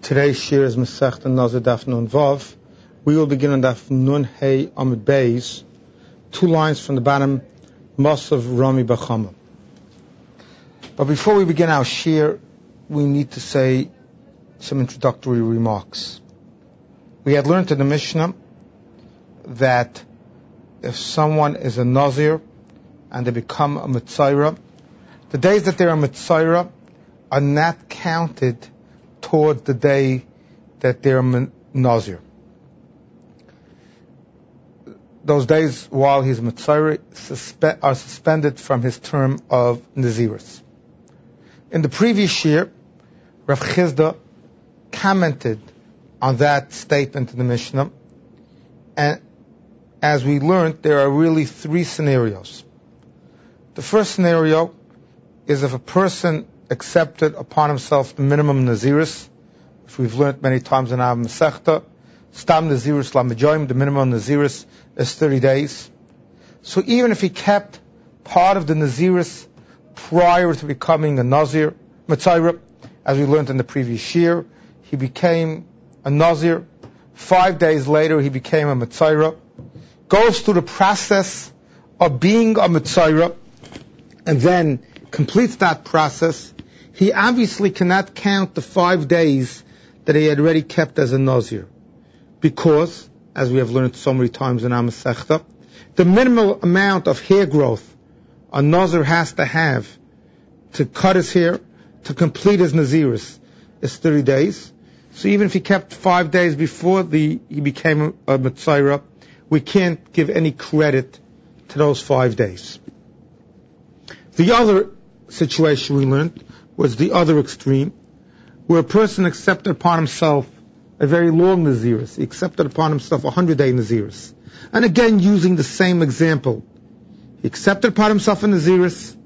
Today's shir is Masechta Nazir Daf Nun Vav. We will begin on Daf Nun Hey Amud Beis, 2 lines from the bottom, Masav Rami Bachama. But before we begin our shir, we need to say some introductory remarks. We had learned in the Mishnah that if someone is a Nazir and they become a Mitzayra, the days that they're a Mitzayra are not counted towards the day that they're a Nazir. Those days while he's Mitzayra are suspended from his term of Nazirus. In the previous year, Rav Chizda commented on that statement in the Mishnah, and as we learned, there are really 3 scenarios. The first scenario is if a person accepted upon himself the minimum Nazirus, which we've learned many times in our Masechta, Stam Nazirus Lamijoim, the minimum Nazirus is 30 days. So even if he kept part of the Nazirus prior to becoming a Nazir, Mitzayra, as we learned in the previous year, he became a Nazir. 5 days later, he became a Mitzayra, goes through the process of being a Mitzayra, and then completes that process. He obviously cannot count the 5 days that he had already kept as a Nazir, because, as we have learned so many times in our Masechta, the minimal amount of hair growth a Nazir has to have to cut his hair, to complete his Nazirus, is 30 days. So even if he kept 5 days before he became a Mitzayra, we can't give any credit to those 5 days. The other situation we learned was the other extreme, where a person accepted upon himself a very long Nazirus. He accepted upon himself 100-day Nazirus. And again, using the same example, he accepted upon himself a Nazirus,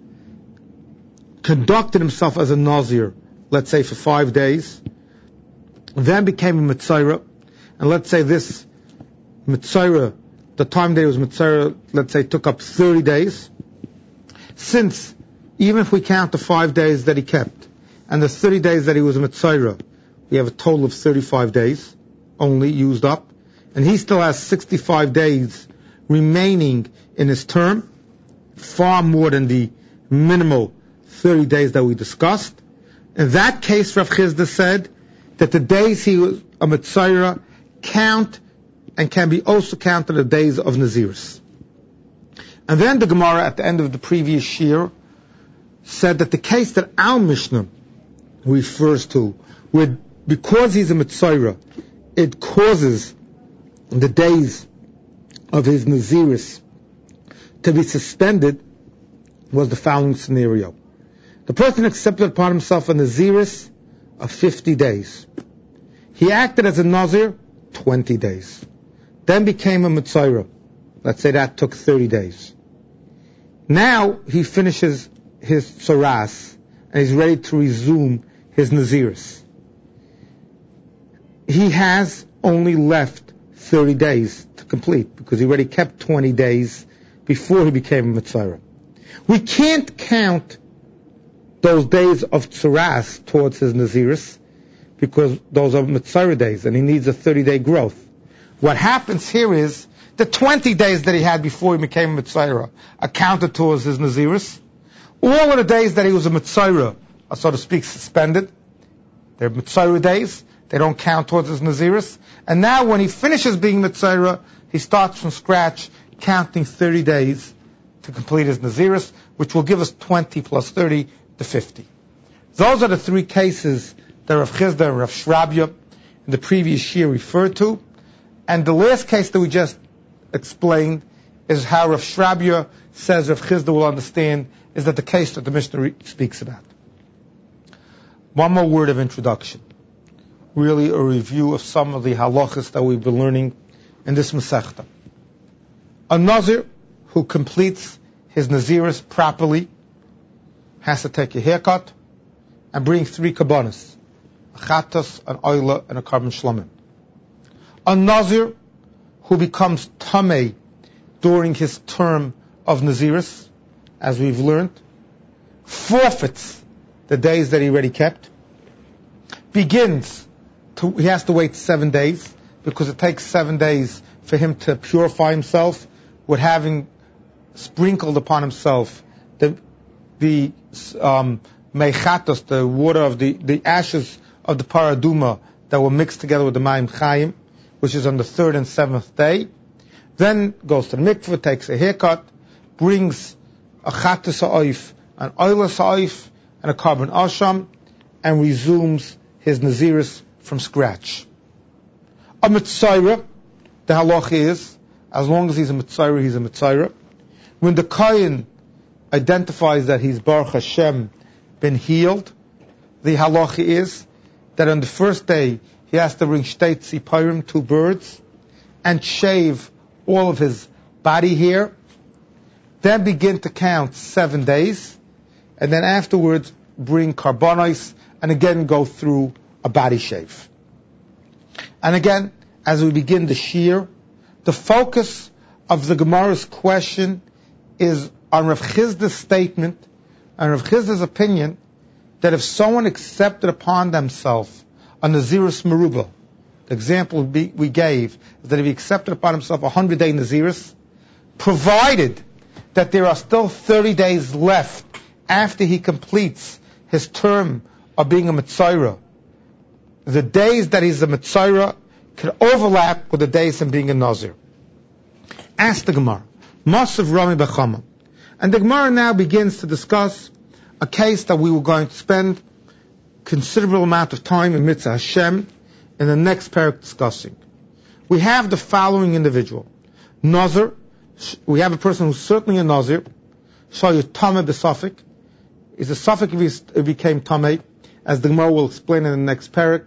conducted himself as a Nazir, let's say for 5 days, then became a Mitzayra, and let's say this Mitzayra, the time that he was Mitzayra, let's say took up 30 days. Since, even if we count the 5 days that he kept, and the 30 days that he was a Mitzayra, we have a total of 35 days only used up, and he still has 65 days remaining in his term, far more than the minimal 30 days that we discussed. In that case, Rav Chizda said that the days he was a Mitzayra count and can be also counted the days of Nazirus. And then the Gemara at the end of the previous year said that the case that our Mishnah refers to, where because he's a Mitzayra, it causes the days of his Nazirus to be suspended, was the following scenario. The person accepted upon himself a Nazirus of 50 days. He acted as a Nazir 20 days. Then became a Mitzayra. Let's say that took 30 days. Now he finishes his Tzaras and he's ready to resume his Nazirus. He has only left 30 days to complete because he already kept 20 days before he became a Mitzayra. We can't count those days of Tzaras towards his Nazirus because those are Mitzayra days and he needs a 30-day growth. What happens here is the 20 days that he had before he became a Mitzayra are counted towards his Nazirus. All of the days that he was a Mitzayra are, so to speak, suspended. They're Mitzayra days. They don't count towards his Nazirus. And now when he finishes being Mitzayra, he starts from scratch, counting 30 days to complete his Nazirus, which will give us 20 plus 30 to 50. Those are the 3 cases that Rav Chizda and Rav Shrabya in the previous year referred to. And the last case that we just explained is how Rav Shrabya says Rav Chizda will understand, is that the case that the Mishnah speaks about. One more word of introduction. Really a review of some of the halachas that we've been learning in this Masechta. A Nazir who completes his Nazirus properly has to take a haircut and bring 3 kabbanas: a chatas, an oila, and a carbon shlamim. A Nazir who becomes tamei during his term of Nazirus, as we've learned, forfeits the days that he already kept, begins he has to wait 7 days, because it takes 7 days for him to purify himself with having sprinkled upon himself the meichatos, the water of the ashes of the paraduma that were mixed together with the mayim chayim, which is on the 3rd and 7th day. Then goes to the mikveh, takes a haircut, brings a chatas ha'oif, an oilas ha'oif, and a carbon asham, and resumes his naziris from scratch. A mitzayra, the halach is, as long as he's a mitzayra, he's a mitzayra. When the kohen identifies that he's Baruch Hashem, been healed, the halacha is that on the first day he has to bring shtei tziparim, 2 birds, and shave all of his body hair, then begin to count 7 days, and then afterwards bring karbonos and again go through a body shave. And again, as we begin the shir, the focus of the Gemara's question is on Rav Chizda's statement and Rav Chizda's opinion that if someone accepted upon themselves a Naziris Meruba, the example we gave is that if he accepted upon himself 100-day Naziris, provided that there are still 30 days left after he completes his term of being a Mitzayra, the days that he's a Mitzayra can overlap with the days of being a Nazir. Ask the Gemara, Masav Rami Bechama. And the Gemara now begins to discuss a case that we were going to spend considerable amount of time in Mitzvah Hashem in the next parak discussing. We have the following individual. Nazir, we have a person who's certainly a Nazir, Shayu Tameh B'Safik, is a Safik if he became Tameh, as the Gemara will explain in the next parak.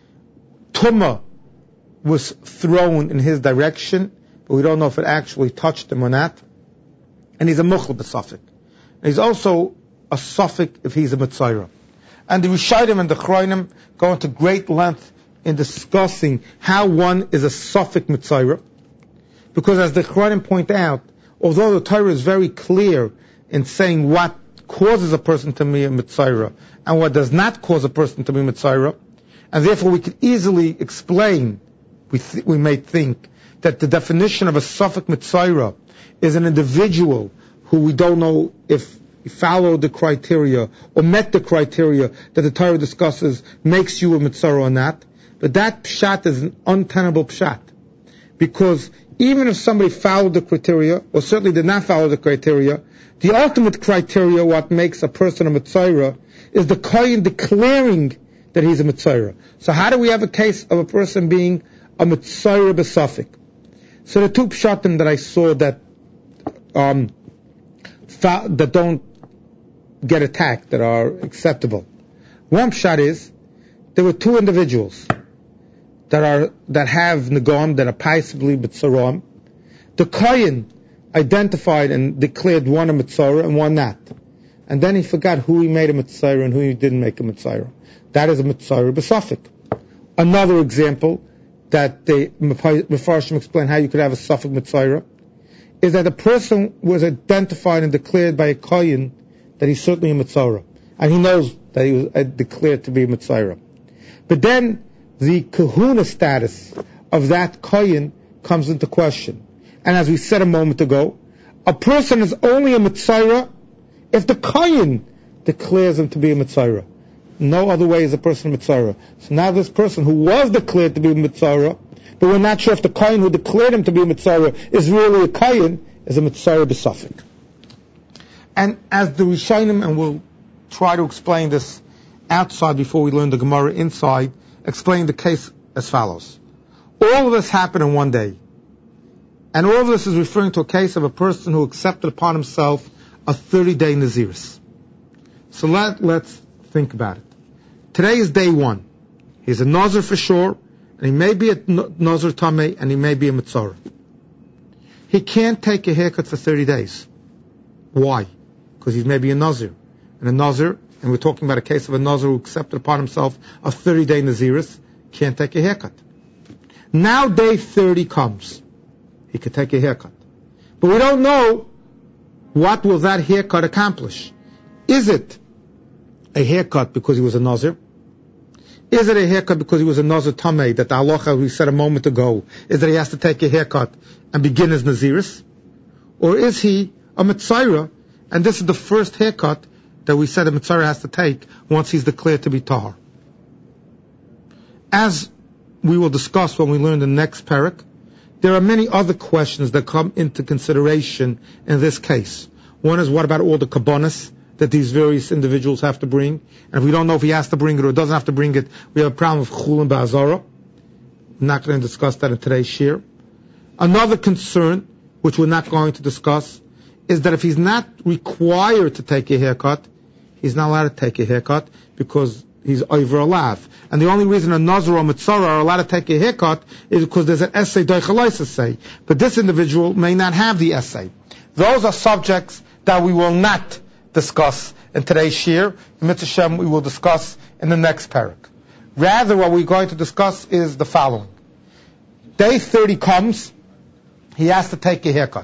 Tumah was thrown in his direction, but we don't know if it actually touched him or not. And he's a Muchal B'Safik. And he's also a Safik if he's a Mitzayra. And the Rishonim and the Chroinim go into great length in discussing how one is a Safik Mitzayra. Because as the Chroinim point out, although the Torah is very clear in saying what causes a person to be a Mitzayra and what does not cause a person to be a Mitzayra, and therefore we could easily explain, we may think, that the definition of a Safik Mitzayra is an individual who we don't know if he followed the criteria or met the criteria that the Torah discusses makes you a Mitzayra or not. But that pshat is an untenable pshat. Because even if somebody followed the criteria, or certainly did not follow the criteria, the ultimate criteria, what makes a person a Mitzayra, is the kohen declaring that he's a Mitzayra. So how do we have a case of a person being a Mitzayra B'Safik? So the 2 pshatim that I saw that don't get attacked, that are acceptable. One pshat is, there were 2 individuals that have Nagam, that are possibly Mitzaram. The Kohen identified and declared one a Mitzayra and one not. And then he forgot who he made a Mitzayra and who he didn't make a Mitzayra. That is a Mitzayra B'Safik. Another example that the Mefarshim explain how you could have a Safik Mitzayra is that a person was identified and declared by a Kohen that he's certainly a Mitzayra. And he knows that he was declared to be a Mitzayra. But then the kahuna status of that Kohen comes into question. And as we said a moment ago, a person is only a Mitzayra if the Kohen declares him to be a Mitzayra. No other way is a person a Mitzayra. So now this person who was declared to be a Mitzayra, but we're not sure if the Kohen who declared him to be a Mitzayra is really a Kohen, is a Mitzayra B'Safik. And as the Rishonim, and we'll try to explain this outside before we learn the Gemara inside, explain the case as follows. All of this happened in one day. And all of this is referring to a case of a person who accepted upon himself a 30-day Naziris. So let's think about it. Today is day 1. He's a Nazir for sure, and he may be a Nazir Tameh, and he may be a Mitzayra. He can't take a haircut for 30 days. Why? Because he's maybe a Nazir. And a Nazir, and we're talking about a case of a Nazir who accepted upon himself a 30-day Naziris, can't take a haircut. Now day 30 comes. He could take a haircut. But we don't know what will that haircut accomplish. Is it a haircut because he was a Nazir? Is it a haircut because he was a Nazir Tameh, that the halacha we said a moment ago is that he has to take a haircut and begin his Naziris? Or is he a Mitzayra, and this is the first haircut that we said a Mitzayra has to take once he's declared to be Tahar? As we will discuss when we learn the next parak, there are many other questions that come into consideration in this case. One is, what about all the kabbanas that these various individuals have to bring? And if we don't know if he has to bring it or doesn't have to bring it, we have a problem with chulin ba'azara. We're not going to discuss that in today's shir. Another concern, which we're not going to discuss, is that if he's not required to take a haircut, he's not allowed to take a haircut because he's over a lav. And the only reason a Nazir or Mitzara are allowed to take a haircut is because there's an essay, doichalaisa say. But this individual may not have the essay. Those are subjects that we will not discuss in today's shir. In Mitzvah Shem, we will discuss in the next parak. Rather, what we're going to discuss is the following. Day 30 comes, he has to take a haircut.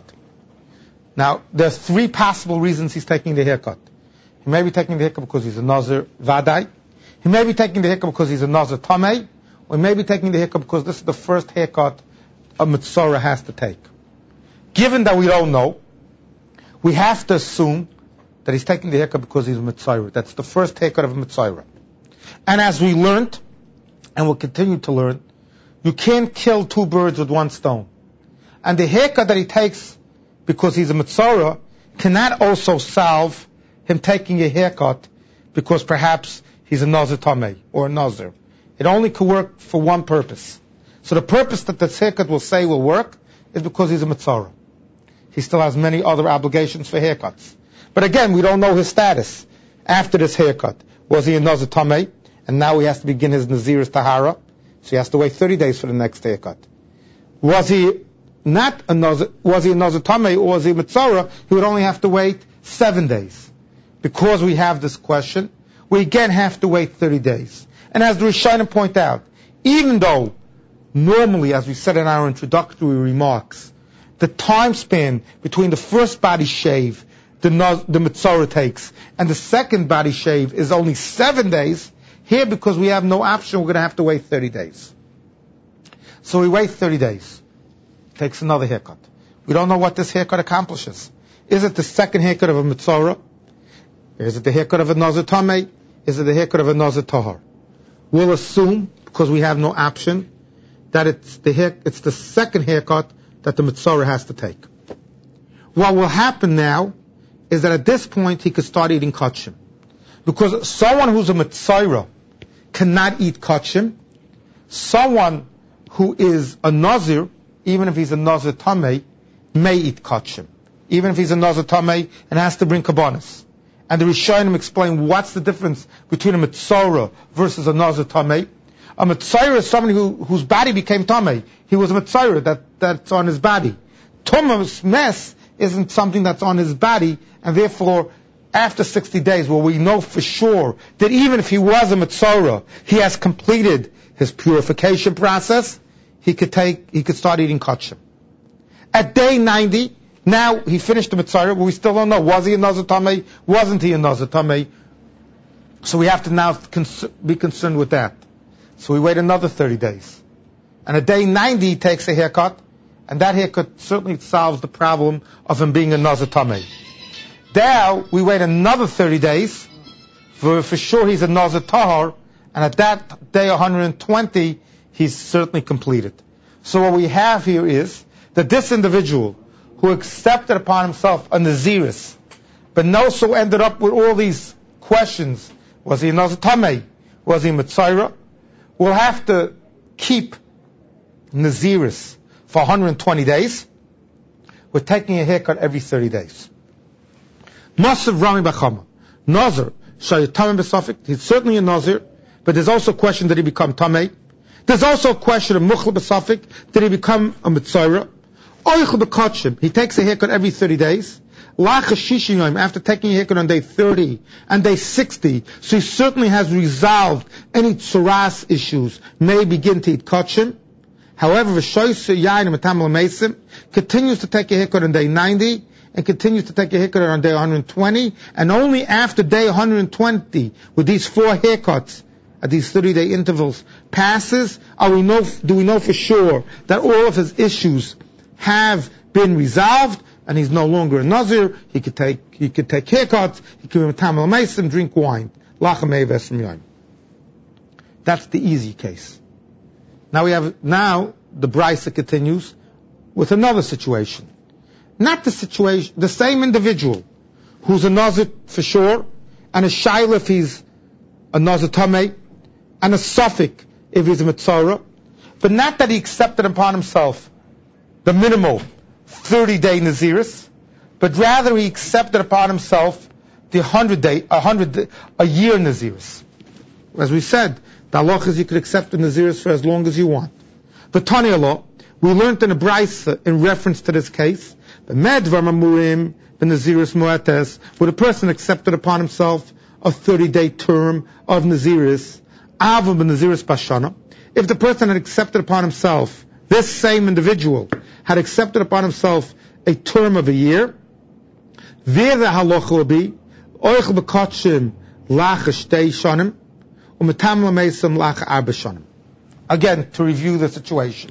Now, there's three possible reasons he's taking the haircut. He may be taking the haircut because he's a Nazir Vadai. He may be taking the haircut because he's a Nazir Tameh. Or he may be taking the haircut because this is the first haircut a Mitzora has to take. Given that we don't know, we have to assume that he's taking the haircut because he's a Mitzora. That's the first haircut of a Mitzora. And as we learned, and will continue to learn, you can't kill two birds with one stone. And the haircut that he takes because he's a Mitzora cannot also solve him taking a haircut because perhaps he's a Nazir Tameh or a Nazir. It only could work for one purpose. So the purpose that this haircut will say will work is because he's a Mitzora. He still has many other obligations for haircuts. But again, we don't know his status after this haircut. Was he a Nazir Tameh? And now he has to begin his Naziris Tahara. So he has to wait 30 days for the next haircut. Was he not a Nazir, was he a Nazir Tameh or was he a Mitzora? He would only have to wait 7 days. Because we have this question, we again have to wait 30 days. And as the Rishonim point out, even though normally, as we said in our introductory remarks, the time span between the first body shave the Mitzora takes and the second body shave is only 7 days, here because we have no option, we're going to have to wait 30 days. So we wait 30 days. Takes another haircut. We don't know what this haircut accomplishes. Is it the second haircut of a Mitzora? Is it the haircut of a Nazir Tameh? Is it the haircut of a Nazir Tahar? We'll assume, because we have no option, that it's the second haircut that the Mitzora has to take. What will happen now is that at this point he could start eating kachim. Because someone who's a Mitzora cannot eat kachim. Someone who is a Nazir, even if he's a Nazir Tameh, may eat kachim. Even if he's a Nazir Tameh and has to bring kabbanas. And the Rishonim explain what's the difference between a Mitzora versus a Nazir Tameh. A Mitzora is somebody whose body became Tameh. He was a Mitzora, that's on his body. Tumah's mess isn't something that's on his body, and therefore, after 60 days, where we know for sure that even if he was a Mitzora, he has completed his purification process, he could start eating kachim. At day 90, now he finished the Mitzora, but we still don't know. Was he a Nazir Tameh? Wasn't he a Nazir Tameh? So we have to now be concerned with that. So we wait another 30 days. And at day 90 he takes a haircut, and that haircut certainly solves the problem of him being a Nazir Tameh. Now we wait another 30 days, for sure he's a Nazir Tahar, and at that day 120 he's certainly completed. So what we have here is that this individual who accepted upon himself a Naziris, but also ended up with all these questions, was he a Nazir Tameh? Was he a Mitzora? Will have to keep Naziris for 120 days. We're taking a haircut every 30 days. Masav Rami Bachama. Nazir, Shayat Tameh B'Safik, he's certainly a Nazir, but there's also a question, did he become Tameh? There's also a question of Mukhla B'Safik, did he become a Mitzora? Oichel B'Kachim, he takes a haircut every 30 days. After taking a haircut on day 30 and day 60, so he certainly has resolved any tsuras issues, may begin to eat kachim. However, continues to take a haircut on day 90 and continues to take a haircut on day 120, and only after day 120, with these 4 haircuts, at these 30-day intervals passes, do we know for sure that all of his issues have been resolved and he's no longer a Nazir? He could take haircuts, he could be Tamal Meisim, drink wine. That's the easy case. Now the Brisa continues with another situation. Not the situation, the same individual who's a Nazir for sure, and a Shaila if he's a Nazir Tameh, and a Sufik if he's a Mitzorah, but not that he accepted upon himself the minimal 30-day Naziris, but rather he accepted upon himself the 100-year Naziris. As we said, the halach is you could accept the Naziris for as long as you want. The Tanya law, we learned in a Brisa in reference to this case, the Medvar Mamurim, the Naziris Mu'ates, where the person accepted upon himself a 30-day term of Naziris, Avim ben Naziris Bashana. If the person had accepted upon himself, this same individual had accepted upon himself a term of a year, there the halacha will be, Oich b'kotshim lach shtei shanim, u'metam l'meisam lach arba shanim. Again, to review the situation.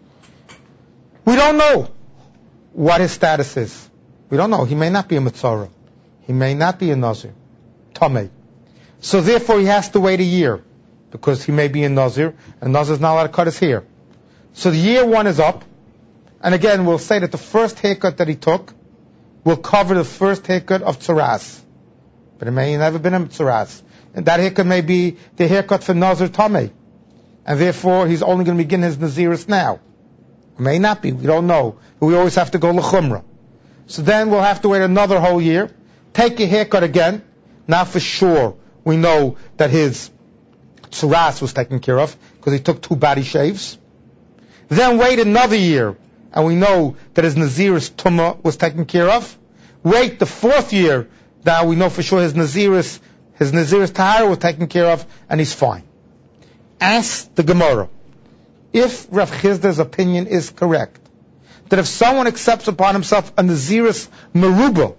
We don't know what his status is. We don't know. He may not be a Mitzorah. He may not be a Nazir. Tameh. So therefore he has to wait a year, because he may be a Nazir, and Nazir is not allowed to cut his hair. So the year one is up, and again we'll say that the first haircut that he took will cover the first haircut of Tzaras. But it may never been a Tzaras. And that haircut may be the haircut for Nazir Tameh. And therefore he's only going to begin his Naziris now. It may not be, we don't know. But we always have to go l'chumrah. So then we'll have to wait another whole year, take a haircut again. Now for sure we know that his Tzaras was taken care of, because he took 2 body shaves. Then wait another year, and we know that his Naziris Tumah was taken care of. Wait the 4th year, now we know for sure his Naziris Tahara was taken care of, and he's fine. Ask the Gemara, if Rav Chizda's opinion is correct, that if someone accepts upon himself a Naziris Meruba,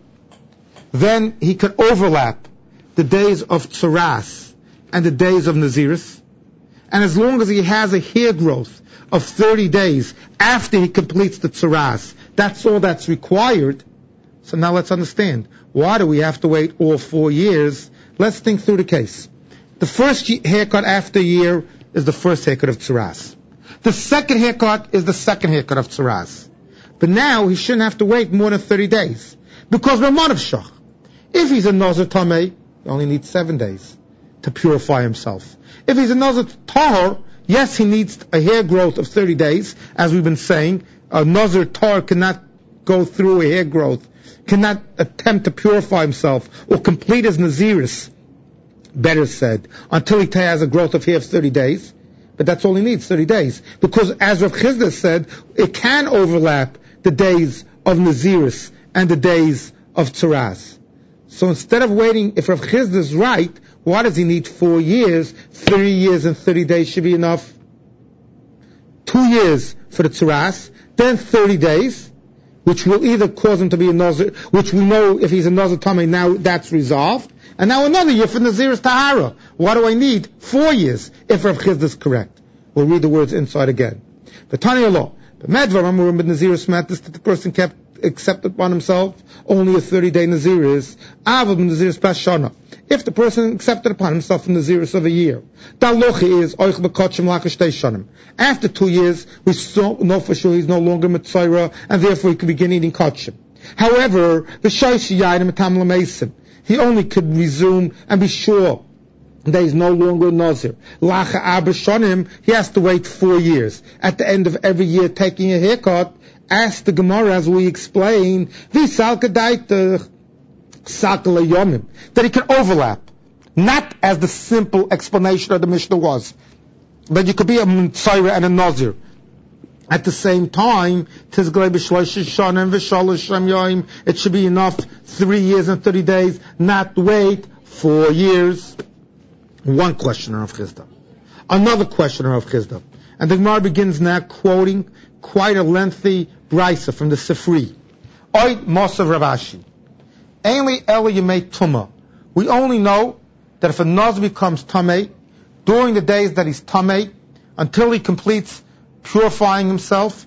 then he could overlap the days of Tzaras and the days of Naziris, and as long as he has a hair growth of 30 days after he completes the Tzaras, that's all that's required. So now let's understand, why do we have to wait all 4 years? Let's think through the case. The first haircut after a year is the first haircut of Tzaras. The second haircut is the second haircut of Tzaras. But now he shouldn't have to wait more than 30 days. Because we're Manav Shach. If he's a Nazir Tameh, he only needs 7 days to purify himself. If he's a Nazir Tahor, yes, he needs a hair growth of 30 days. As we've been saying, a Nazir Tahor cannot go through a hair growth, cannot attempt to purify himself or complete his Naziris, better said, until he has a growth of hair of 30 days. But that's all he needs, 30 days. Because as Rav Chizda said, it can overlap the days of Naziris and the days of Tzaras. So instead of waiting, if Rav Chizda is right, why does he need 4 years? 3 years and 30 days should be enough. 2 years for the Tzaras, then 30 days, which will either cause him to be a Nazir, which we know if he's a Nazir Tameh, now that's resolved. And now another year for Naziris Tahara. Why do I need 4 years if Rav Chizda is correct? We'll read the words inside again. The Tanya law, the Medvar Amurim ben Naziris Matis, that the person accepted upon himself only a 30-day Naziris. Avim ben Naziris Pashana. If the person accepted upon himself a Naziris of a year, the halacha is oich b'kotshim lach shtei shanim. After 2 years, we know for sure he's no longer Mitzorah, and therefore he could begin eating kotshim. However, the shayshi yayin metam l'meisim, he only could resume and be sure that he's no longer a Nazir. Lacha arba shanim, he has to wait 4 years. At the end of every year taking a haircut, ask the Gemara, as we explained, that he can overlap. Not as the simple explanation of the Mishnah was, but you could be a Mitzorah and a Nazir at the same time. It should be enough 3 years and 30 days, not wait 4 years. One question of Chizda. Another question of Chizda. And the Gemara begins now quoting quite a lengthy brisa from the Sifri. Oy Mosav Rav Ashi. Ainli Ela Yemei Tumah. We only know that if a Nazir becomes Tameh, during the days that he's tamei, until he completes purifying himself,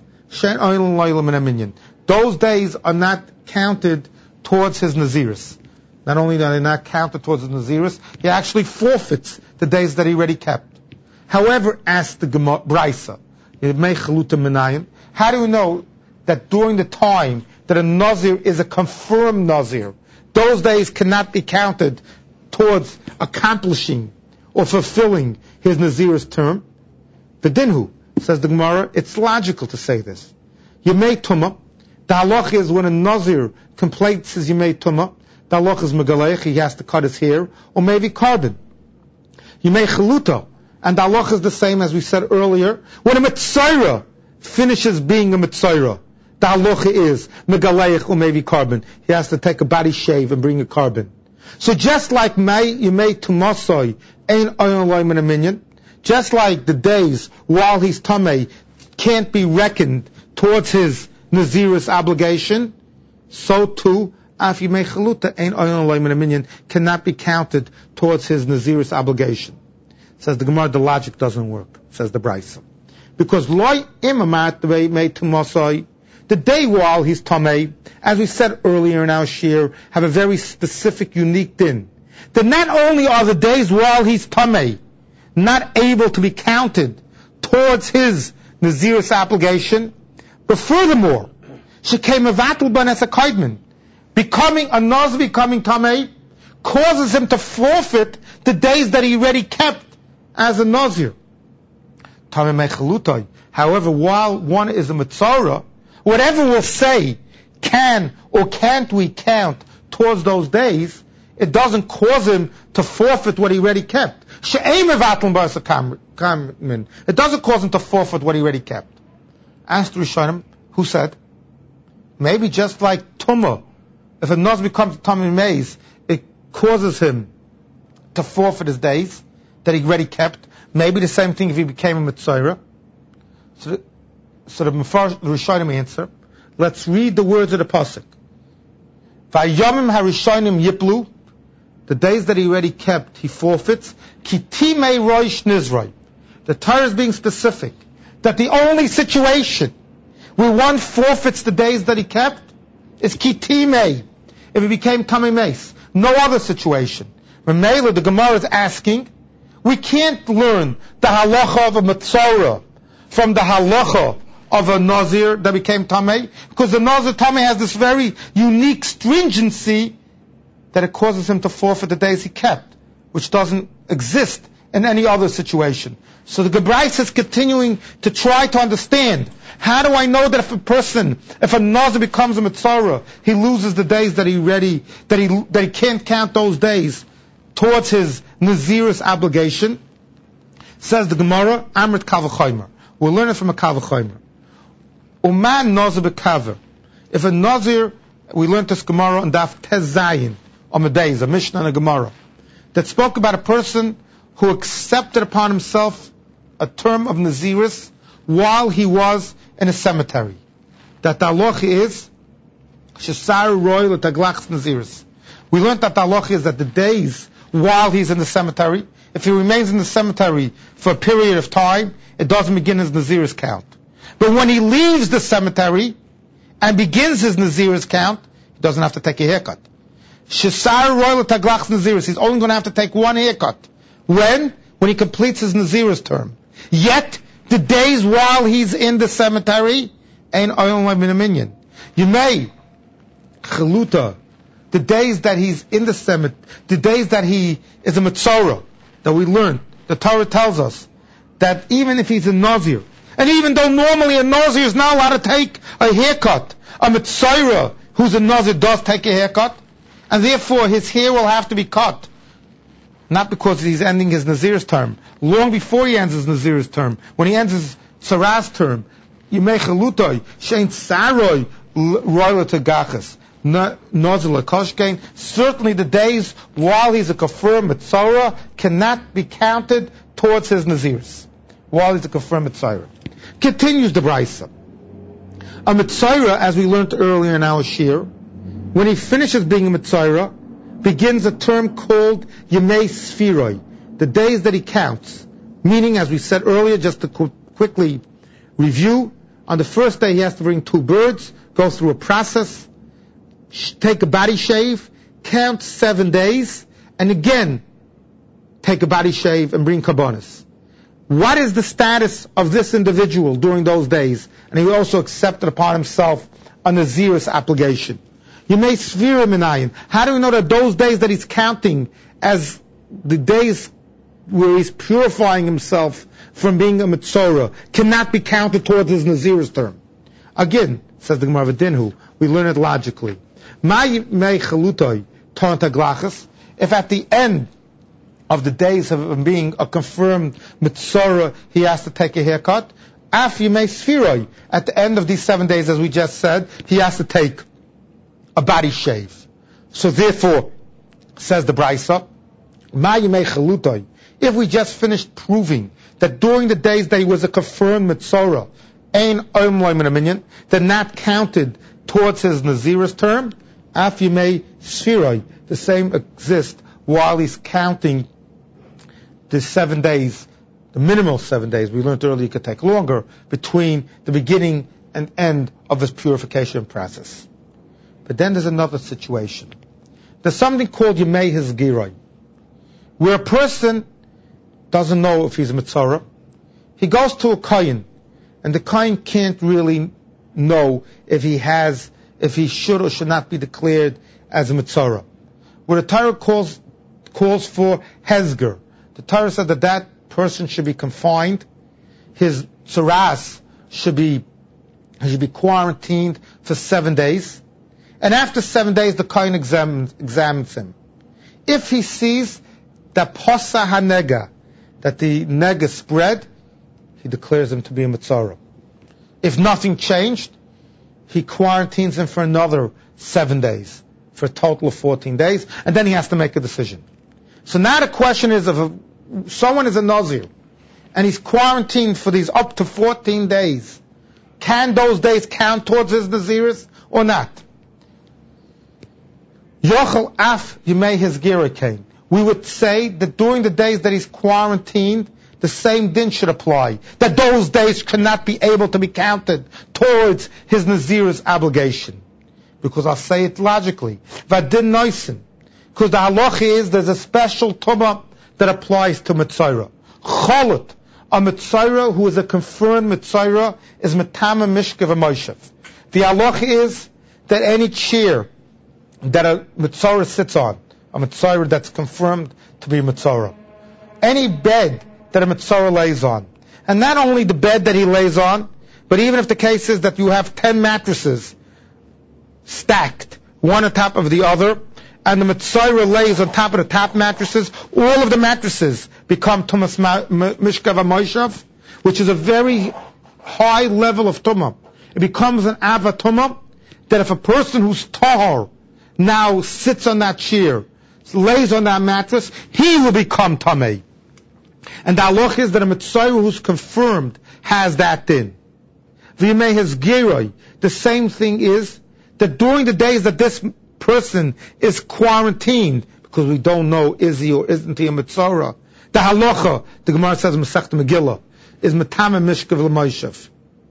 those days are not counted towards his Naziris. Not only are they not counted towards his Naziris, he actually forfeits the days that he already kept. However, asked the Braisa, how do we know that during the time that a Nazir is a confirmed Nazir, those days cannot be counted towards accomplishing or fulfilling his Nazir's term? The Dinhu, says the Gemara, it's logical to say this. Yemei Tumah, the halach is when a Nazir completes his Yemei Tumah, the halach is Megalech, he has to cut his hair, or maybe carbon. Yemei Chaluta, and the halach is the same as we said earlier. When a Mitzayra finishes being a Mitzayra, the halacha is Megalech or maybe carbon. He has to take a body shave and bring a carbon. So just like Yemei Tumasoi ain't Ayon Loim in a minyan, just like the days while he's Tamei can't be reckoned towards his Nazirus obligation, so too Af Yemei Chaluta ain't Ayon Loim in a minyan cannot be counted towards his Nazirus obligation. Says the Gemara, the logic doesn't work, says the Braisa. Because Loi Imamat Yemei Tumasoi, the day while he's Tamei, as we said earlier in our shir, have a very specific, unique din. That not only are the days while he's Tamei not able to be counted towards his Nazirus obligation, but furthermore, becoming a Nazir, becoming Tamei, causes him to forfeit the days that he already kept as a Nazir. However, while one is a Mitzara, whatever we'll say, can or can't we count towards those days, it doesn't cause him to forfeit what he already kept. It doesn't cause him to forfeit what he already kept. Asked Rishonim, who said, maybe just like Tumah, if a Naz becomes Tamei Meis, it causes him to forfeit his days that he already kept. Maybe the same thing if he became a Mitzayra. So the Rishonim answer, let's read the words of the pasuk. Vayomim harishonim yiplu, the days that he already kept, he forfeits. Kitimei roish nizroi. The Torah is being specific that the only situation where one forfeits the days that he kept is kitimei, if he became tamei meis. No other situation. Remember, the Gemara is asking, we can't learn the halacha of a Mitzora from the halacha of a Nazir that became Tamei, because the Nazir Tamei has this very unique stringency that it causes him to forfeit the days he kept, which doesn't exist in any other situation. So the Gebrais is continuing to try to understand, how do I know that if a Nazir becomes a Mitzora, he loses the days that he can't count those days towards his Nazirus obligation? Says the Gemara, Amrit Kavachomer. We'll learn it from a Kavachomer. Uman Nazir b'kaver. If a Nazir, we learned this Gemara on Daf Tez Zayin, on the days, a Mishnah and a Gemara, that spoke about a person who accepted upon himself a term of Nazirus while he was in a cemetery. That the halacha is, Shesaru Roy L'Taglachs Nazirus. We learned that the halacha is that the days while he's in the cemetery, if he remains in the cemetery for a period of time, it doesn't begin his Nazirus count. But when he leaves the cemetery and begins his Nazirus count, he doesn't have to take a haircut. Shesar Royal Taglachs Nazirus, he's only going to have to take one haircut. When? When he completes his Nazirus term. Yet, the days while he's in the cemetery ain't Oyon Min a Minyan. You may, Chaluta, the days that he's in the cemetery, the days that he is a Mitzora, that we learned, the Torah tells us, that even if he's a Nazir, and even though normally a Nazir is not allowed to take a haircut, a Mitzora who's a Nazir does take a haircut, and therefore his hair will have to be cut. Not because he's ending his Nazir's term. Long before he ends his Nazir's term, when he ends his Saras term, Yimei Chalutoi, Shein Saroi, Royal Tagachas, Nazir Lakoshkein, certainly the days while he's a Kafir Mitzora cannot be counted towards his Nazirs. While he's a Kafir Mitzora. Continues the Braisa. A Mitzora, as we learned earlier in our Shir, when he finishes being a Mitzora, begins a term called Yemei Sphiroi, the days that he counts, meaning, as we said earlier, just to quickly review, on the first day he has to bring 2 birds, go through a process, take a body shave, count 7 days, and again take a body shave and bring karbonos. What is the status of this individual during those days? And he also accepted upon himself a Nazirus obligation. You may sphere him in ayin. How do we know that those days that he's counting as the days where he's purifying himself from being a Mitzorah cannot be counted towards his Nazirus term? Again, says the Gemara V'dinhu, we learn it logically. If at the end of the days of him being a confirmed Mitzorah, he has to take a haircut, af yimei sfiroi, at the end of these 7 days, as we just said, he has to take a body shave. So therefore, says the Braisa, ma yimei chalutoi, if we just finished proving that during the days that he was a confirmed Mitzorah, ein oim loy min minyan, they're not counted towards his Nazirus term, af yimei sfiroi, the same exists while he's counting the 7 days, the minimal 7 days, we learned earlier it could take longer, between the beginning and end of his purification process. But then there's another situation. There's something called Yemei Hizgiroi, where a person doesn't know if he's a Mitzorah. He goes to a Kohen, and the Kohen can't really know if he should or should not be declared as a Mitzorah. Where the Torah calls for Hezger. The Torah said that person should be confined. His tzaras should be quarantined for 7 days. And after 7 days, the Kohen examines him. If he sees that posa hanega, that the nega spread, he declares him to be a Mitzorah. If nothing changed, he quarantines him for another 7 days, for a total of 14 days, and then he has to make a decision. So now the question is, if someone is a Nazir, and he's quarantined for these up to 14 days, can those days count towards his Nazirus or not? Yochel af yimei hizgira came. We would say that during the days that he's quarantined, the same din should apply. That those days cannot be able to be counted towards his Nazirus obligation. Because I'll say it logically. Vadin noisin. Because the halacha is there's a special tumah that applies to Mitzorah. Cholut, a Mitzorah who is a confirmed Mitzorah, is Metama Mishkav Moshev. The halacha is that any chair that a Mitzorah sits on, a Mitzorah that's confirmed to be a Mitzorah, any bed that a Mitzorah lays on, and not only the bed that he lays on, but even if the case is that you have 10 mattresses stacked, one on top of the other, and the Mitzorah lays on top of the top mattresses, all of the mattresses become Tumas Mishkav HaMoshav, which is a very high level of Tumah. It becomes an Ava Tumah, that if a person who's Tahor now sits on that chair, lays on that mattress, he will become Tamei. And the halach is that a Mitzorah who's confirmed has that din. V'yimei Hizgiroi, the same thing is that during the days that this person is quarantined, because we don't know is he or isn't he a Mitzorah, the halacha, the Gemara says in Masechta Megillah, is Metama Mishkav L'Moshev.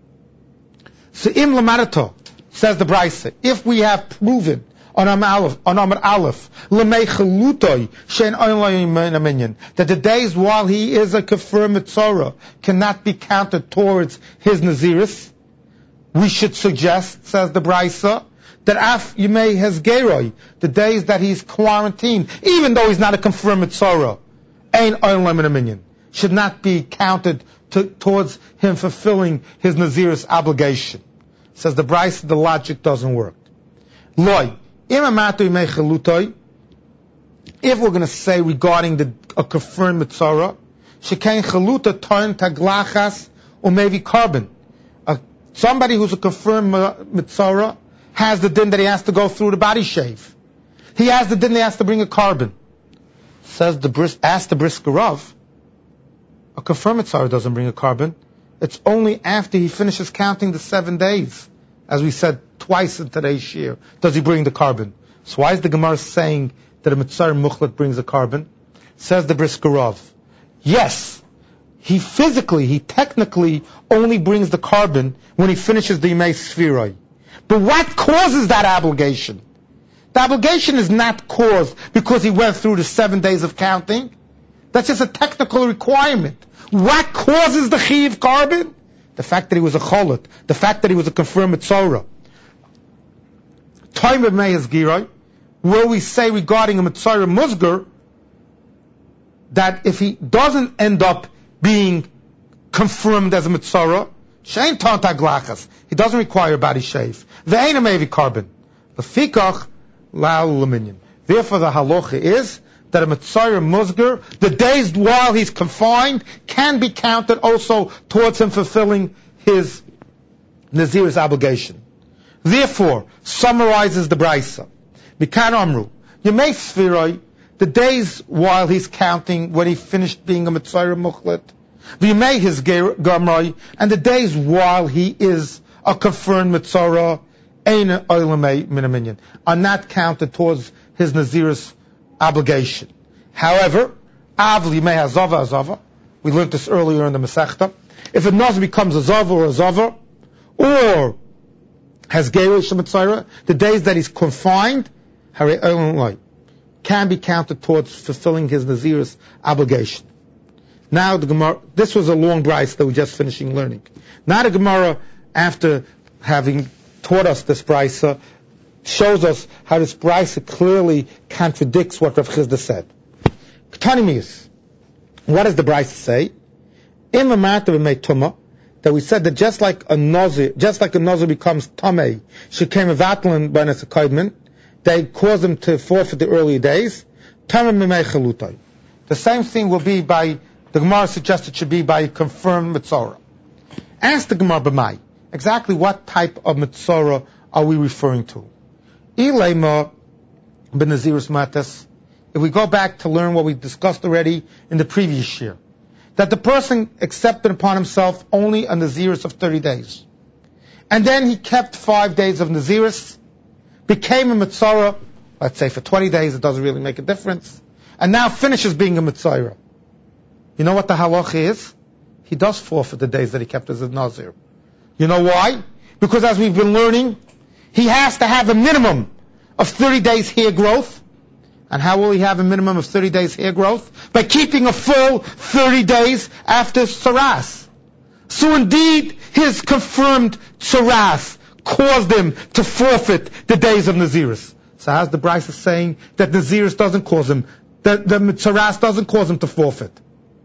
So im Lamarato, says the Braisa, if we have proven on Amar Aleph, L'mei Chalutoi, Shein Oin Minyan, that the days while he is a confirmed Mitzorah cannot be counted towards his Nazirus, we should suggest, says the Braisa, that af yimei hezgeroi, the days that he's quarantined, even though he's not a confirmed Mitzorah, ein oin loy min minyan, should not be counted towards him fulfilling his Nazirus obligation. Says the Braisa, the logic doesn't work. Loy, im amatu yimei chalutoi, if we're going to say regarding a confirmed Mitzorah, shekain chaluta torn taglachas or maybe carbon. Somebody who's a confirmed Mitzorah has the din that he has to go through the body shave. He has the din that he has to bring a carbon. Ask the Brisker Rav, a confirmed Mitzorah doesn't bring a carbon. It's only after he finishes counting the 7 days, as we said twice in today's shir, does he bring the carbon. So why is the Gemara saying that a Mitzorah Muchlat brings a carbon? Says the Brisker Rav, Yes, he technically only brings the carbon when he finishes the Yemei Sfiroi. But what causes that obligation? The obligation is not caused because he went through the 7 days of counting. That's just a technical requirement. What causes the Chiv carbon? The fact that he was a Cholet. The fact that he was a confirmed Mitzorah. Time of Meyes Girai, where we say regarding a Mitzorah Musgar, that if he doesn't end up being confirmed as a Mitzorah, Shein Tantag Lachas, he doesn't require a body shave. Ve'ein Mevi carbon. Lefikach La'al L'minyan. Therefore the halacha is that a Mitzorah Musgar, the days while he's confined, can be counted also towards him fulfilling his Nazir's obligation. Therefore, summarizes the Brisa. Mikan Amru, Yemei Sfiroi, the days while he's counting when he finished being a Mitzorah Muchlet, V'yemei his Gamroi, and the days while he is a confirmed Mitzorah, Ein Oilamei Minaminyan, are not counted towards his Nazir's obligation. However, Avli may Azava Azava, we learned this earlier in the Masechta, if a Nazir becomes a Zava or a Zava, or has Gerush Mitzorah, the days that he's confined, Harei Oilamei, can be counted towards fulfilling his Nazir's obligation. Now the Gemara, this was a long Brisa that we're just finishing learning. Now the Gemara, after having taught us this Brisa, shows us how this Brisa clearly contradicts what Rav Chizda said. K'tanimiyus. What does the Brisa say? In the matter of Tumah, that we said that just like a Nazir becomes Tamei, she came a Vatlin by Nesakayman, they cause him to forfeit the earlier days. The same thing will be by, the Gemara suggested should be by a confirmed Mitzorah. Ask the Gemara b'mai, exactly what type of Mitzorah are we referring to? Ilema b'Nazirus Matas, if we go back to learn what we discussed already in the previous year, that the person accepted upon himself only a Nazirus of 30 days. And then he kept 5 days of Nazirus, became a Mitzorah, let's say for 20 days, it doesn't really make a difference, and now finishes being a Mitzorah. You know what the halacha is? He does forfeit the days that he kept as a Nazir. You know why? Because as we've been learning, he has to have a minimum of 30 days hair growth. And how will he have a minimum of 30 days hair growth? By keeping a full 30 days after Saras. So indeed, his confirmed Saras caused him to forfeit the days of Nazirus. So how's the Brisa saying that Nazirus doesn't cause him, that the Saras doesn't cause him to forfeit?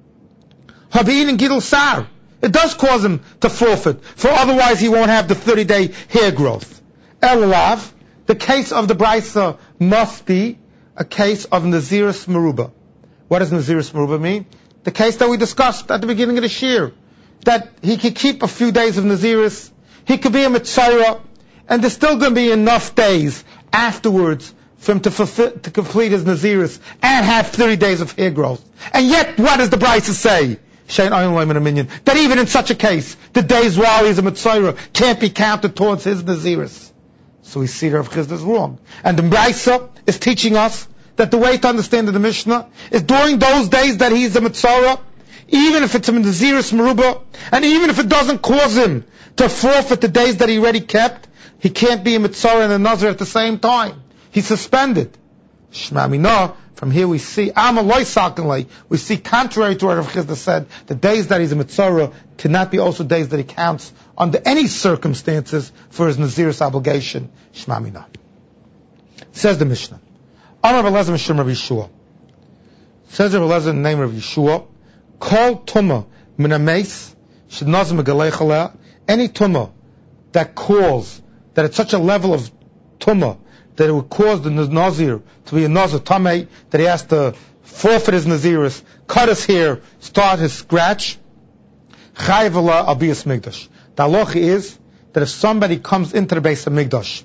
Habin and Gidul Sar. It does cause him to forfeit, for otherwise he won't have the 30-day hair growth. Elulav, the case of the Brisa must be a case of Nazirus Meruba. What does Nazirus Meruba mean? The case that we discussed at the beginning of the Shir, that he could keep a few days of Nazirus, he could be a Mitzorah, and there's still going to be enough days afterwards for him to complete his Nazirus and have 30 days of hair growth. And yet, what does the Brisa say? That even in such a case, the days while he's a Mitzorah can't be counted towards his Nazirus. So we see that Rav Chizda is wrong. And the Brisa is teaching us that the way to understand the Mishnah is during those days that he's a Mitzorah, even if it's a Nazirus Meruba, and even if it doesn't cause him to forfeit the days that he already kept, he can't be a Mitzorah and a Nazir at the same time. He's suspended. Shema Minah, from here we see, we see contrary to what Rav Chizda said, the days that he's a Mitzorah cannot be also days that he counts under any circumstances for his Nazirus obligation. Shema Minah. Says the Mishnah. Amar B'Lezer Mishum Rav Yeshua. Says Rav Lezer in the name of Yeshua, Kol Tumah Min HaMeis Shenazim Megalech Aleh, any Tumah that calls, that at such a level of Tumah, that it would cause the Nazir to be a Nazir Tamei, that he has to forfeit his Nazirus, cut his hair, start his scratch, Chayiv Allah Abiyas Migdash. The halacha is that if somebody comes into the base of Migdash,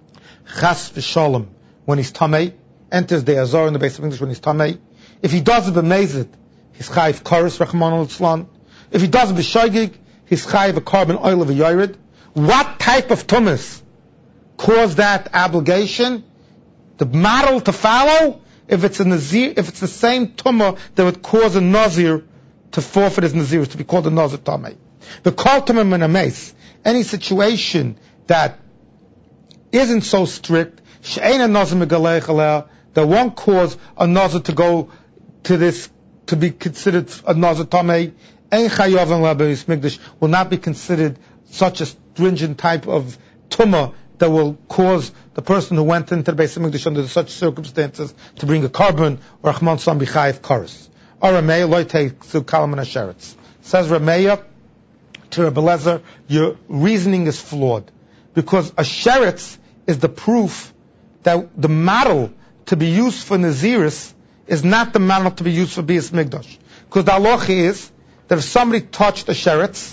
Chas v'Shalom, when he's Tamei, enters the Azor in the base of Migdash when he's Tamei, if he does it b'mezid, he's Chayiv Koros, Rachman al-Islam. If he does it b'Shoigig, he's Chayiv a carbon oil of a Yored. What type of Tumas cause that obligation? The model to follow, if it's a Nazir, if it's the same Tumah that would cause a Nazir to forfeit his nazirus, to be called a nazir tamei. The kol tamei min hameis, any situation that isn't so strict, she'ein a nazir megalech aleh, that won't cause a nazir to go to this, to be considered a nazir tamei, ein chayav la beis mikdash, will not be considered such a stringent type of tumah that will cause the person who went into the Beis HaMikdash under such circumstances to bring a carbon or a chman sam b'chayev kares. Or Rameya loy teiksu kalam and asheretz. Says Rameya to Rebbe Lezer, your reasoning is flawed, because asheretz is the proof that the model to be used for Naziris is not the model to be used for Beis Mikdash. Because the halacha is that if somebody touched the sheretz,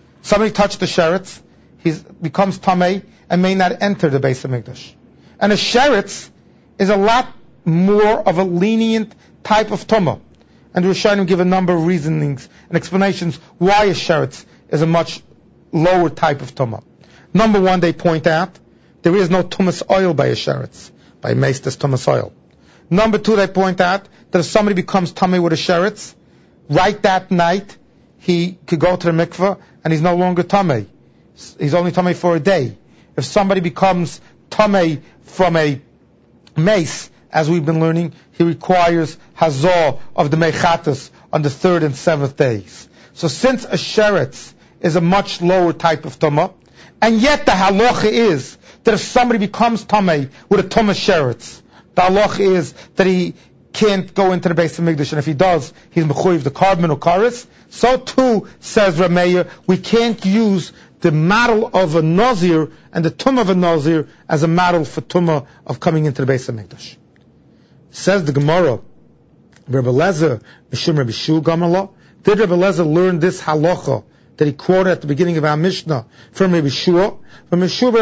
he becomes tamei and may not enter the Beis HaMikdash. And a sheretz is a lot more of a lenient type of tumah. And the Rishonim give a number of reasonings and explanations why a sheretz is a much lower type of tumah. Number one, they point out there is no tumas oil by a sheretz. By mace, there's tumas oil. Number two, they point out that if somebody becomes tamei with a sheretz, right that night, he could go to the mikveh and he's no longer tamei. He's only tamei for a day. If somebody becomes tamei from a mace, as we've been learning, he requires hazor of the mechatas on the third and seventh days. So since a sheretz is a much lower type of tumah, and yet the halacha is that if somebody becomes tamei with a tumah sheretz, the halacha is that he can't go into the Beis HaMikdash, and if he does, he's mechuyev the carbon or kares. So too, says Rameya, we can't use the model of a nazir and the tumah of a nazir as a model for tumah of coming into the Beis HaMikdash. Says the Gemara, Rebbe Lezer, Mishum Rebbe Shua Gamallah, did Rebbe Lezer learn this halacha that he quoted at the beginning of our Mishnah from Rebbe Shua? From Mishum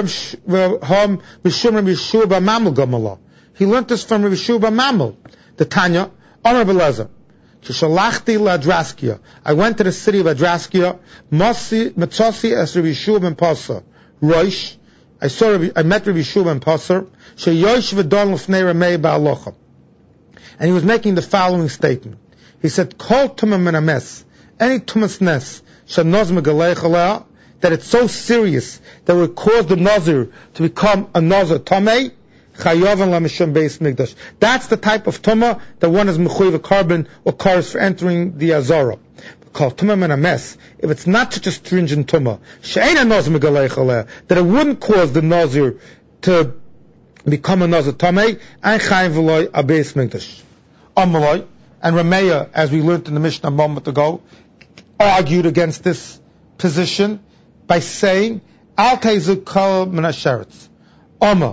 Rebbe Shua B'Mamel Gamallah. He learned this from Rebbe Shua B'Mamel. The Tanya, Amar Rebbe Lezer, Kishalachti LaDraskia. I went to the city of Adraskia. Matzasi as Rabbi Yeshua ben Pasar. Roish. I met Rabbi Yeshua ben Pasar. Sheyosh v'don l'fnei Ramei ba'alocha. And he was making the following statement. He said, Kol tumah min hames, any tumasness, shanoz megalech aleh, that it's so serious that it would cause the nazir to become a nazir tamei, chayavan la mishum beis mikdash. That's the type of tumah that one is mechuyev a carbon or kares for entering the azara. Called tumah min hames. If it's not such a stringent tumah, she'ein a nazir megalech aleh, that it wouldn't cause the nazir to become a nazir tamei, ein chayim v'loy a beis mikdash. Amaloi and Rameya, as we learned in the Mishnah a moment ago, argued against this position by saying, Al teizu kol min hasheretz. Oma.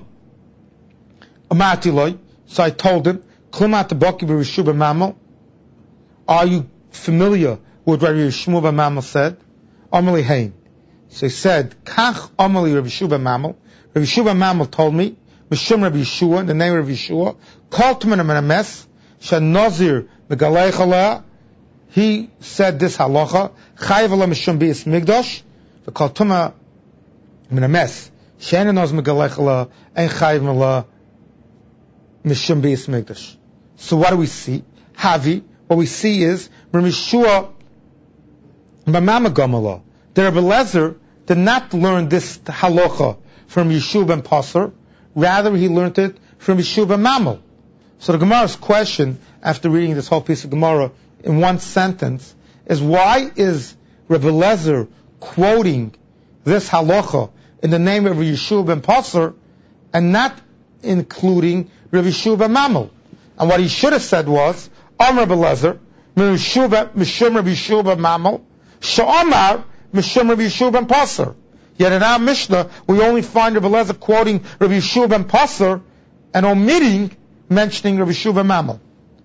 Amati loy. So I told him, Klumat b'boki b'rishu b'mamel. Are you familiar with what Rabbi Yishmu b'mamel said? Amali hein. So he said, Kach amali Rabbi Yishmu b'mamel. Rabbi Yishmu b'mamel told me, Mishum Rabbi Yeshua, in the name of Rabbi Yeshua, Kol tumah min hames, Shanazir megalech aleh. He said this halacha, Chayav aleh mishum beis mikdash, v'kol tumah min hames, she'ein nazir megalech aleh, ein chayav aleh mishum beis mikdash. So what do we see? Havi, what we see is, Rabbi Yeshua b'mamel gamallah. The Rebbe Lezer did not learn this halacha from Yeshua ben Pasar, rather he learned it from Yeshua ben Mamel. So the Gemara's question, after reading this whole piece of Gemara in one sentence, is why is Rebbe Lezer quoting this halacha in the name of Yeshua ben Pasar and not including Rabbi Yeshua ben Mamel? And what he should have said was, Amar Rebbe Lezer, Mishum Rabbi Yeshua ben Mamel, Sha'amar Mishum Rabbi Yeshua ben Pasar. Yet in our Mishnah, we only find Rebbe Lezer quoting Rabbi Yeshua ben Pasar and omitting mentioning Rabbi Yeshua ben Mamel.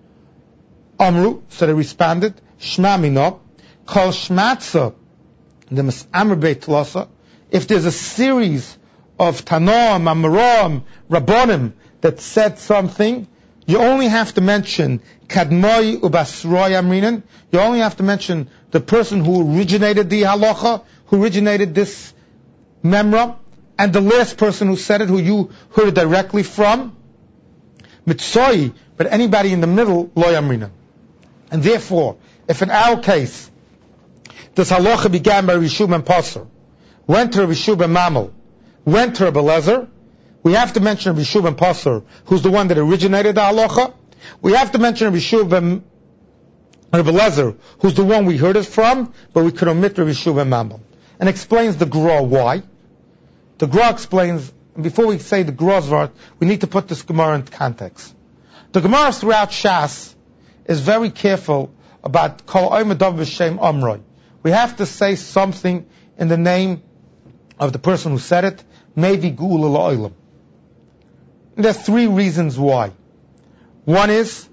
Amru, so they responded, Shma mino, Kol shmatza, the Amr beit Tlasa. If there's a series of Tanoam, Amoram, Rabbonim that said something, you only have to mention Kadmoi Ubasroi Amrinan. You only have to mention the person who originated the halacha, who originated this memra, and the last person who said it, who you heard it directly from. Mitzoi, but anybody in the middle, Lo Amrinan. And therefore, If in our case, this halacha began by Rishu ben Passer, went to Rishu ben Mamel, went to Rabbi Lezer, we have to mention Rishu ben Passer, who's the one that originated the halacha. We have to mention Rishu ben Rabbi Lezer, who's the one we heard it from, but we could omit Rishu ben Mamel. And explains the Gra why. The Gra explains, and before we say the Gra's vart, we need to put this Gemara in context. The Gemara throughout Shas is very careful about Kol Oimadav B'Shem Amroi. We have to say something in the name of the person who said it, maybe Geula La'olam. There are three reasons why. One is,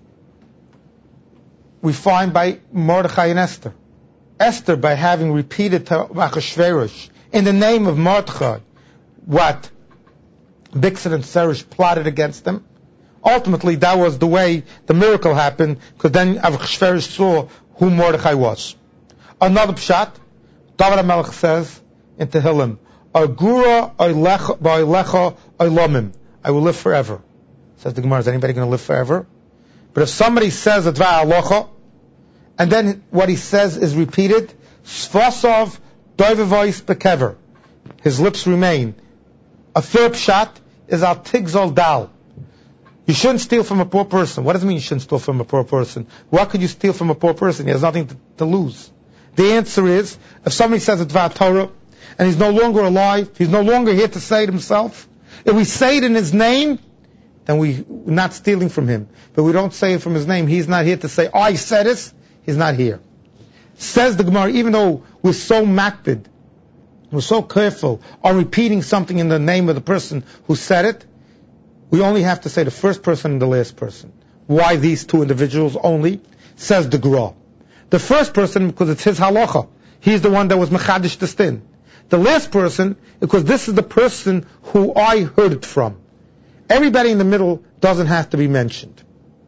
we find by Mordechai and Esther. Esther, by having repeated to Achashverosh in the name of Mordechai what Bixen and Seresh plotted against them, ultimately that was the way the miracle happened, because then Achashverosh saw who Mordechai was. Another pshat, David HaMelech says in Tehillim, Agura Oilecha Oilamim, I will live forever. Says the Gemara, is anybody going to live forever? But if somebody says a Dvar Halacha, and then what he says is repeated, Sfasov Doivevois Bekever, his lips remain. A third pshat is Al Tigzol Dal. You shouldn't steal from a poor person. What does it mean you shouldn't steal from a poor person? What could you steal from a poor person? He has nothing to lose. The answer is, if somebody says a Dvar Torah, and he's no longer alive, he's no longer here to say it himself, if we say it in his name, then we're not stealing from him. But we don't say it from his name. He's not here to say, I said this. He's not here. Says the Gemara, even though we're so makpid, we're so careful on repeating something in the name of the person who said it, we only have to say the first person and the last person. Why these two individuals only? Says the Gra. The first person, because it's his halacha. He's the one that was mechadish the din. The last person, because this is the person who I heard it from. Everybody in the middle doesn't have to be mentioned.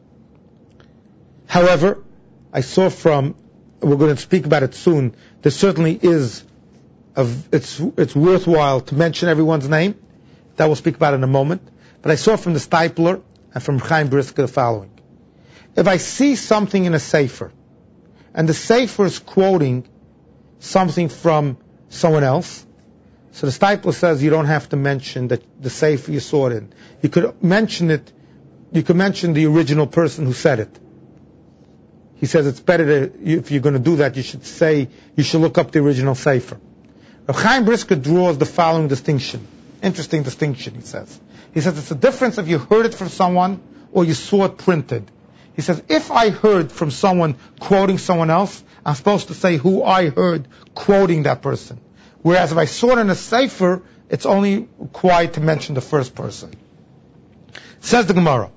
However, I saw from, we're going to speak about it soon, there certainly is, it's worthwhile to mention everyone's name. That we'll speak about in a moment. But I saw from the Stipler and from Chaim Brisker the following. If I see something in a sefer, and the sefer is quoting something from someone else, so the Stipler says you don't have to mention that the sefer you saw it in. You could mention the original person who said it. He says it's better if you're going to do that, you should look up the original sefer. Rav Chaim Brisker draws the following distinction. Interesting distinction, he says. He says it's a difference if you heard it from someone or you saw it printed. He says, if I heard from someone quoting someone else, I'm supposed to say who I heard quoting that person. Whereas if I saw it in a sefer, it's only required to mention the first person. Says the Gemara,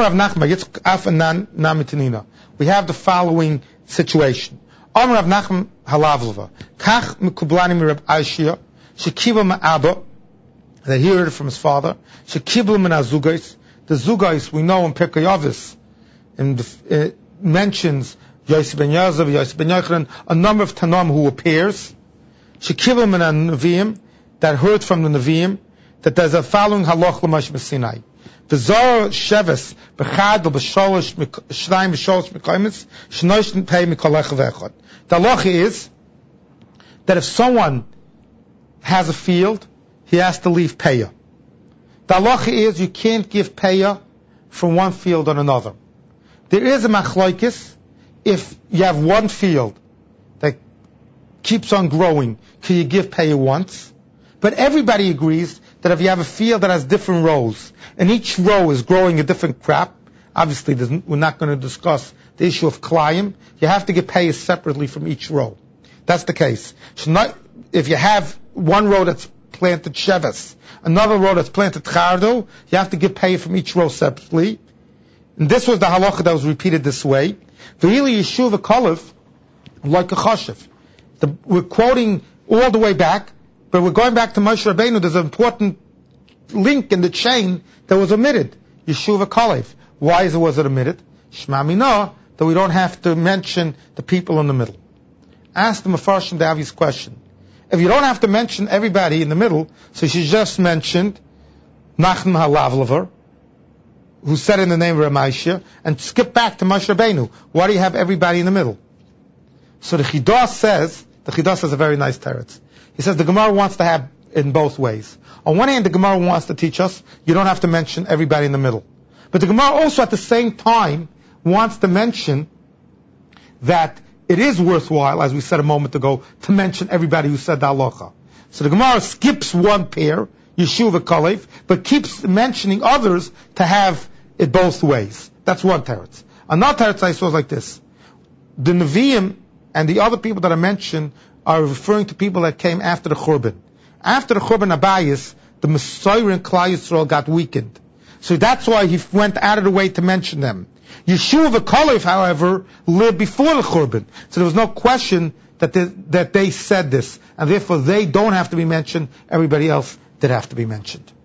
we have the following situation. Amar Rav Nachman Halavlova, Kach Mikublani Mirab Aishia, Shekiba Ma'aba, that he heard it from his father, Shekibla Min HaZugais, the Zugais we know in Pirkei Avos, it mentions Yosef ben Yazav, Yosef ben Yochanan, a number of Tanam who appears, Shekibla Min HaNeviim, that heard from the Neviim, that there's a following Halach L'Moshe B'Sinai. V'zor sheves b'chad b'sholosh shnayim b'sholosh mekaymis shnosh pei mikolech v'echad. The halacha is that if someone has a field, he has to leave payah. The halacha is you can't give payah from one field on another. There is a machlokes if you have one field that keeps on growing, can you give payah once? But everybody agrees that if you have a field that has different rows, and each row is growing a different crop, obviously we're not going to discuss the issue of klayim, you have to get payah separately from each row. That's the case. So if you have one row that's planted sheves, another row that's planted chardo, you have to give payah from each row separately. And this was the halacha that was repeated this way. V'hili yeshuv v'kalev like a chashiv. We're quoting all the way back, but we're going back to Moshe Rabbeinu. There's an important link in the chain that was omitted. Yeshuva Kalev. Why was it omitted? Shema Minah, that we don't have to mention the people in the middle. Ask the Mefarshim the obvious question. If you don't have to mention everybody in the middle, so she just mentioned Nachman HaLavlover, who said in the name of Ramashia, and skip back to Moshe Rabbeinu. Why do you have everybody in the middle? So the Chidah says a very nice teretz. He says the Gemara wants to have in both ways. On one hand, the Gemara wants to teach us you don't have to mention everybody in the middle. But the Gemara also at the same time wants to mention that it is worthwhile, as we said a moment ago, to mention everybody who said the halacha. So the Gemara skips one pair, Yeshuva Kalev, but keeps mentioning others to have it both ways. That's one teretz. Another teretz I saw is like this. The Nevi'im and the other people that I mentioned are referring to people that came after the Churban. After the Churban Abayis, the Messiah and Klal Yisrael got weakened. So that's why he went out of the way to mention them. Yeshuva Kalev, however, lived before the Churban. So there was no question that they said this. And therefore they don't have to be mentioned. Everybody else did have to be mentioned.